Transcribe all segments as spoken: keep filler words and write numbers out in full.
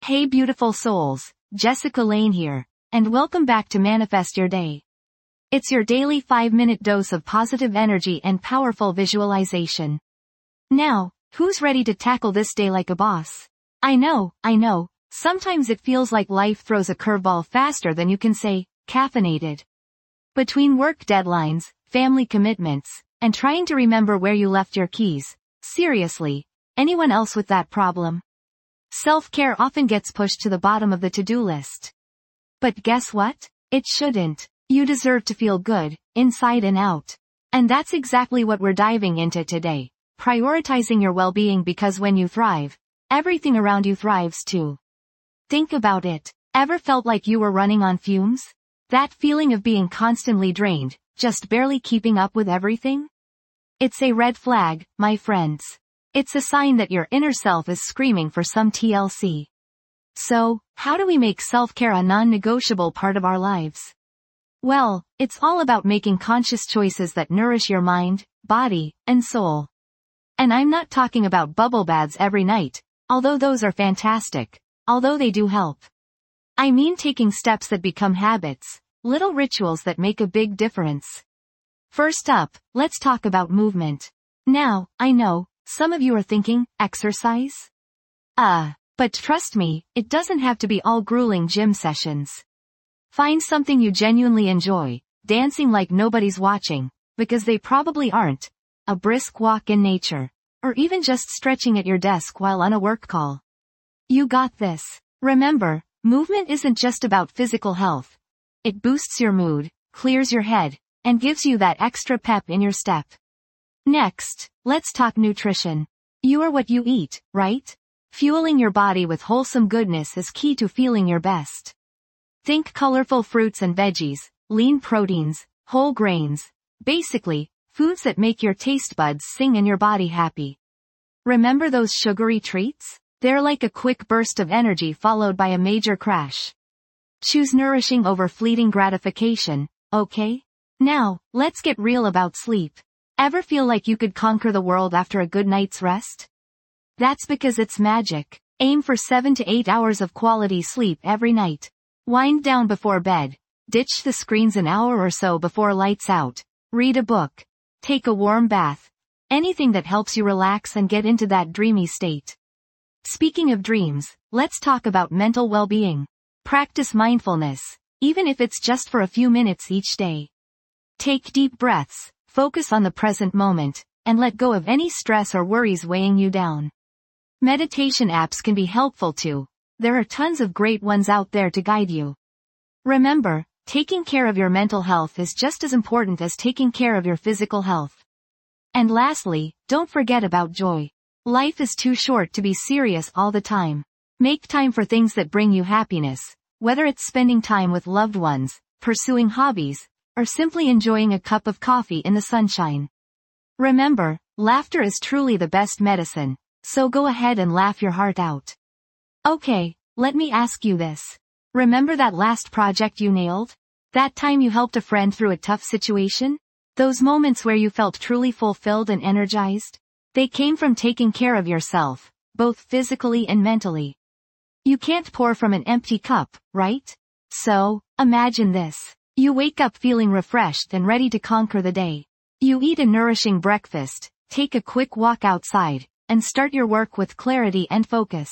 Hey beautiful souls, Jessica Lane here, and welcome back to Manifest Your Day. It's your daily five minute dose of positive energy and powerful visualization. Now, who's ready to tackle this day like a boss? I know, I know, sometimes it feels like life throws a curveball faster than you can say, caffeinated. Between work deadlines, family commitments, and trying to remember where you left your keys, seriously, anyone else with that problem? Self-care often gets pushed to the bottom of the to-do list. But guess what? It shouldn't. You deserve to feel good, inside and out. And that's exactly what we're diving into today. Prioritizing your well-being, because when you thrive, everything around you thrives too. Think about it. Ever felt like you were running on fumes? That feeling of being constantly drained, just barely keeping up with everything? It's a red flag, my friends. It's a sign that your inner self is screaming for some T L C. So, how do we make self-care a non-negotiable part of our lives? Well, it's all about making conscious choices that nourish your mind, body, and soul. And I'm not talking about bubble baths every night, although those are fantastic, although they do help. I mean taking steps that become habits, little rituals that make a big difference. First up, let's talk about movement. Now, I know, some of you are thinking, exercise? Ah, uh, but trust me, it doesn't have to be all grueling gym sessions. Find something you genuinely enjoy, dancing like nobody's watching, because they probably aren't, a brisk walk in nature, or even just stretching at your desk while on a work call. You got this. Remember, movement isn't just about physical health. It boosts your mood, clears your head, and gives you that extra pep in your step. Next, let's talk nutrition. You are what you eat, right? Fueling your body with wholesome goodness is key to feeling your best. Think colorful fruits and veggies, lean proteins, whole grains, basically, foods that make your taste buds sing and your body happy. Remember those sugary treats? They're like a quick burst of energy followed by a major crash. Choose nourishing over fleeting gratification, okay? Now, let's get real about sleep. Ever feel like you could conquer the world after a good night's rest? That's because it's magic. Aim for seven to eight hours of quality sleep every night. Wind down before bed. Ditch the screens an hour or so before lights out. Read a book. Take a warm bath. Anything that helps you relax and get into that dreamy state. Speaking of dreams, let's talk about mental well-being. Practice mindfulness, even if it's just for a few minutes each day. Take deep breaths. Focus on the present moment, and let go of any stress or worries weighing you down. Meditation apps can be helpful too. There are tons of great ones out there to guide you. Remember, taking care of your mental health is just as important as taking care of your physical health. And lastly, don't forget about joy. Life is too short to be serious all the time. Make time for things that bring you happiness, whether it's spending time with loved ones, pursuing hobbies, or simply enjoying a cup of coffee in the sunshine. Remember, laughter is truly the best medicine, so go ahead and laugh your heart out. Okay, let me ask you this. Remember that last project you nailed? That time you helped a friend through a tough situation? Those moments where you felt truly fulfilled and energized? They came from taking care of yourself, both physically and mentally. You can't pour from an empty cup, right? So, imagine this. You wake up feeling refreshed and ready to conquer the day. You eat a nourishing breakfast, take a quick walk outside, and start your work with clarity and focus.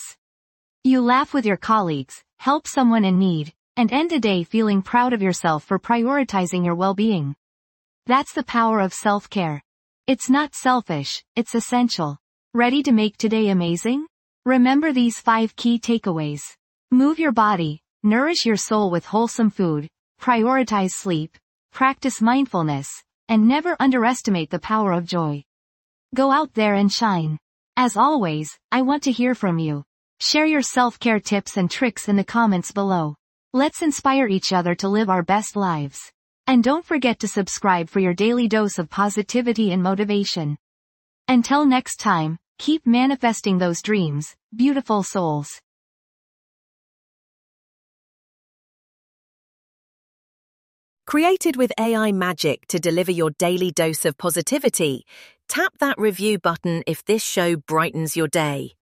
You laugh with your colleagues, help someone in need, and end a day feeling proud of yourself for prioritizing your well-being. That's the power of self-care. It's not selfish, it's essential. Ready to make today amazing? Remember these five key takeaways. Move your body, nourish your soul with wholesome food, prioritize sleep, practice mindfulness, and never underestimate the power of joy. Go out there and shine. As always, I want to hear from you. Share your self-care tips and tricks in the comments below. Let's inspire each other to live our best lives. And don't forget to subscribe for your daily dose of positivity and motivation. Until next time, keep manifesting those dreams, beautiful souls. Created with A I magic to deliver your daily dose of positivity, tap that review button if this show brightens your day.